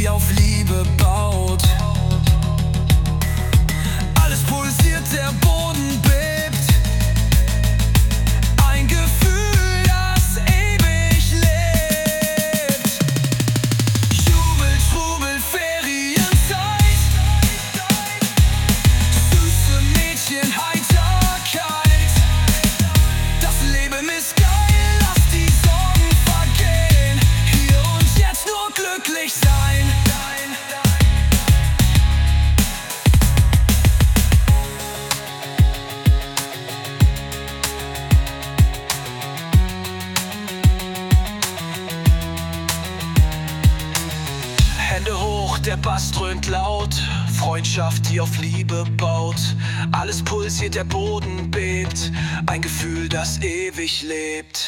die auf Liebe baut. Alles pulsiert, der Boden bebt. Ein Gefühl, das ewig lebt. Jubel, Trubel, Ferienzeit. Süße Mädchen, Heiterkeit. Das Leben ist geil, lass die Sorgen vergehen. Hier und jetzt nur glücklich sein. Hände hoch, der Bass dröhnt laut. Freundschaft, die auf Liebe baut. Alles pulsiert, der Boden bebt. Ein Gefühl, das ewig lebt.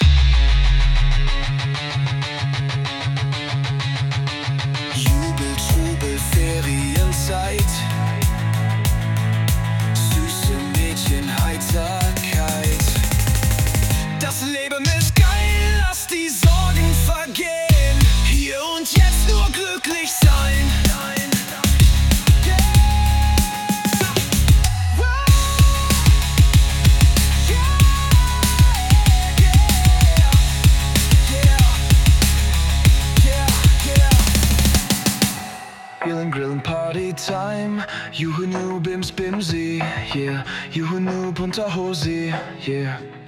Jubel, Trubel, Ferienzeit. Süße Mädchen, Heiterkeit. Das Leben ist geil, lass die Sorgen vergehen. Hier und jetzt nur glücklich sein. Grillen, grillen, Party time. Juhu, nu, bims, bimsi, yeah. Juhu, nu, bunter Hosi, yeah.